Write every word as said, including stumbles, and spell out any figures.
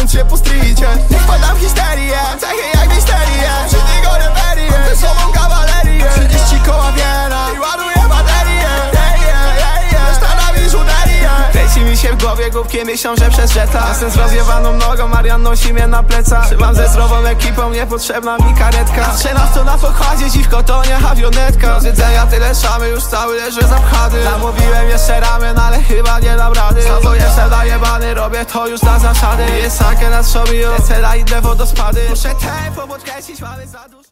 więc się po streetie. Nie wpadam w histerię, cechy jak misterię. Przy tego reperię, ze sobą kawalerię. trzydzieści koła wiera i ładuję baterię. Reszta na biżuterię. Kręci mi się w głowie głupkie myślą, że przez żeta. Jestem z rozjebaną nogą, Marian nosi mnie na plecach. Trzymam ze zdrową ekipą, niepotrzebna mi karetka. Strzelam w to na pokładzie, dziwko to nie awionetka. Z jedzenia tyle szamy, już cały leży zapchany. Zamówiłem jeszcze ramen, ale chyba nie dam rady. Znowu jestem najebany, robię to już na zasady. Jest sakę nad sobie, lecę na inne wodospady. Muszę tempo podkręcić, mamy za dużo.